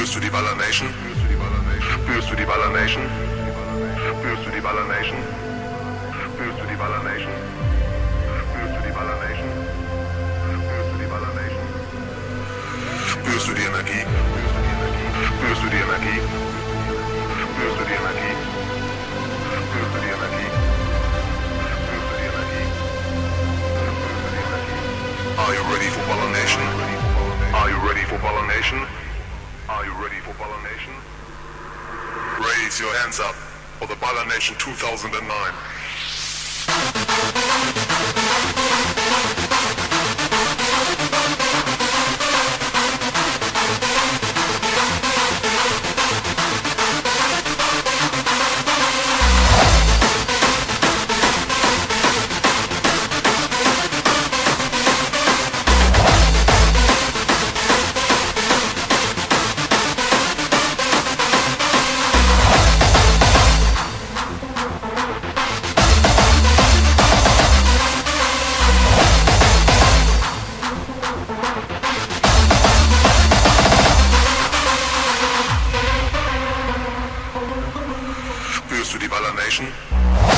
Spürst du die Baller Nation? Spürst du die Baller Nation? Spürst du die Baller Nation? Spürst du die Baller Nation? Spürst du die Baller Nation? Spürst du die Baller Nation? Spürst du die Energie? Spürst du die Energie? Spürst du die Energie? Spürst du die Energie? Spürst du die Energie? Spürst du die Energie? Are you ready for Baller Nation? Are you ready for Baller Nation? Are you ready for Baller Nation? Raise your hands up for the Baller Nation 2009. Spürst du die Baller Nation?